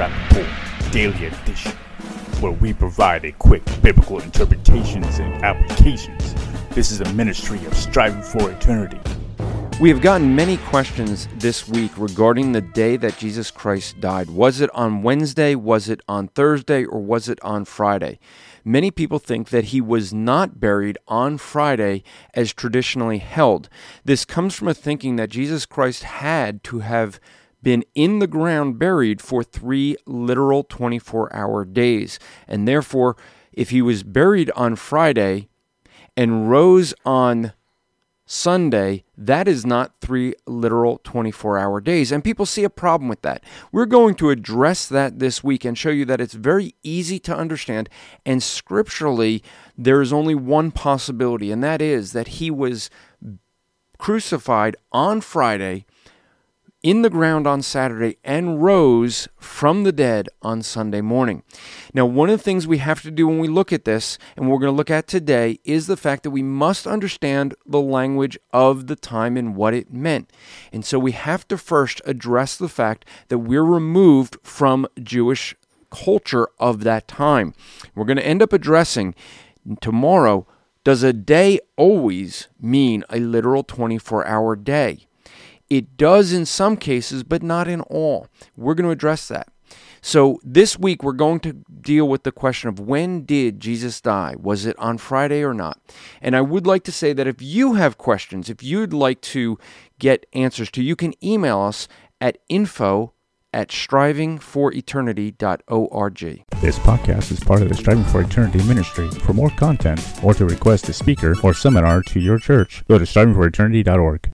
Rappaport Daily Edition, where we provide a quick biblical interpretations and applications. This is a ministry of striving for eternity. We have gotten many questions this week regarding the day that Jesus Christ died. Was it on Wednesday, was it on Thursday, or was it on Friday? Many people think that he was not buried on Friday as traditionally held. This comes from a thinking that Jesus Christ had to have been in the ground buried for 3 literal 24-hour days. And therefore, if he was buried on Friday and rose on Sunday, that is not 3 literal 24-hour days. And people see a problem with that. We're going to address that this week and show you that it's very easy to understand. And scripturally, there is only one possibility, and that is that he was crucified on Friday, in the ground on Saturday, and rose from the dead on Sunday morning. Now, one of the things we have to do when we look at this, and we're going to look at today, is the fact that we must understand the language of the time and what it meant. And so we have to first address the fact that we're removed from Jewish culture of that time. We're going to end up addressing tomorrow, does a day always mean a literal 24-hour day? It does in some cases, but not in all. We're going to address that. So this week, we're going to deal with the question of when did Jesus die? Was it on Friday or not? And I would like to say that if you have questions, if you'd like to get answers to, you can email us at info@strivingforeternity.org. This podcast is part of the Striving for Eternity ministry. For more content, or to request a speaker or seminar to your church, go to strivingforeternity.org.